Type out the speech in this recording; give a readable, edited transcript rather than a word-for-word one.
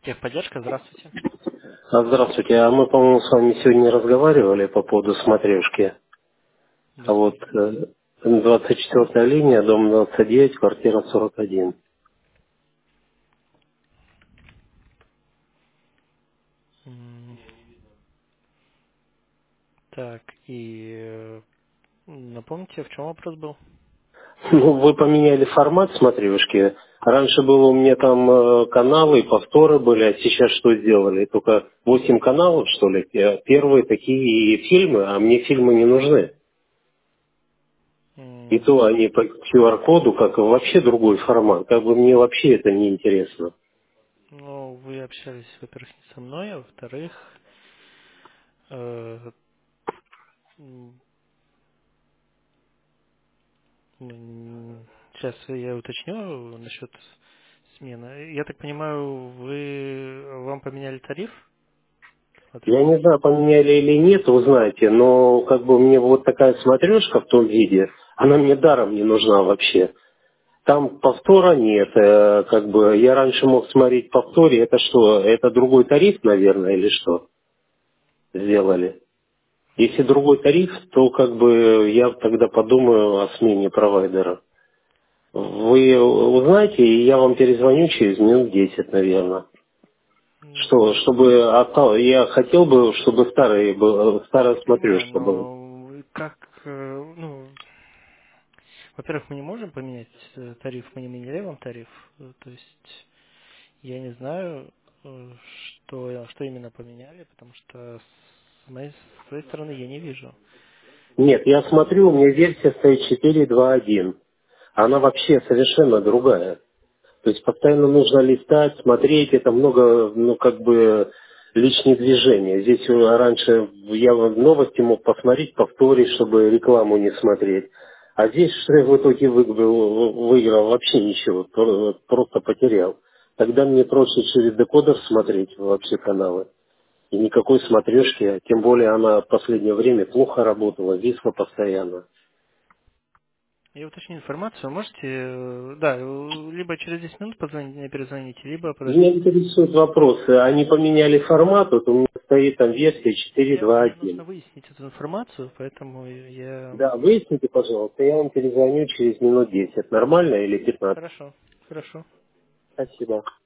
Техподдержка, здравствуйте. Здравствуйте. А мы, по-моему, с вами сегодня разговаривали по поводу смотрешки. А Да. вот 24-я линия, дом 29, квартира 41. М, Так, и напомните, в чем вопрос был? Ну, вы поменяли формат смотрешки. Раньше было у меня там каналы, повторы были, а сейчас что сделали? Только 8 каналов, что ли? Первые такие фильмы, а мне фильмы не нужны. И М, то они по QR-коду, как и вообще другой формат. Как бы мне вообще это не интересно. Ну, вы общались, во-первых, не со мной, а во-вторых, э, м, сейчас я уточню насчет смены. Я так понимаю, вам поменяли тариф? Я Смотрю. не знаю, поменяли или нет, вы знаете, но как бы мне вот такая смотрешка в том виде, она мне даром не нужна вообще. Там повтора нет, как бы я раньше мог смотреть повторе, это что, это другой тариф, наверное, или что сделали? Если другой тариф, то как бы я тогда подумаю о смене провайдера. Вы узнаете, и я вам перезвоню через минут 10, наверное. Что, чтобы я хотел бы, чтобы старая Понимаю, смотрешка была. но как, во-первых, мы не можем поменять тариф, мы не меняли вам тариф, то есть я не знаю, что именно поменяли, потому что с своей стороны я не вижу. Нет, я смотрю, у меня версия стоит 4.2.1. Она вообще совершенно другая. То есть постоянно нужно листать, смотреть, это много, ну, как бы, лишние движения. Здесь раньше я новости мог посмотреть, повторить, чтобы рекламу не смотреть. А здесь что я в итоге выиграл вообще ничего, просто потерял. Тогда мне проще через декодер смотреть вообще каналы. И никакой смотрешки, тем более она в последнее время плохо работала, висла постоянно. Я уточню информацию, вы можете, да, либо через 10 минут позвонить, мне перезвоните, либо Меня подождите. интересуют вопросы. Они поменяли формат, вот у меня стоит там версия Мне нужно 4.2.1. выяснить эту информацию, поэтому я... Да, выясните, пожалуйста, я вам перезвоню через минут 10. Нормально или 15? Хорошо, хорошо. Спасибо.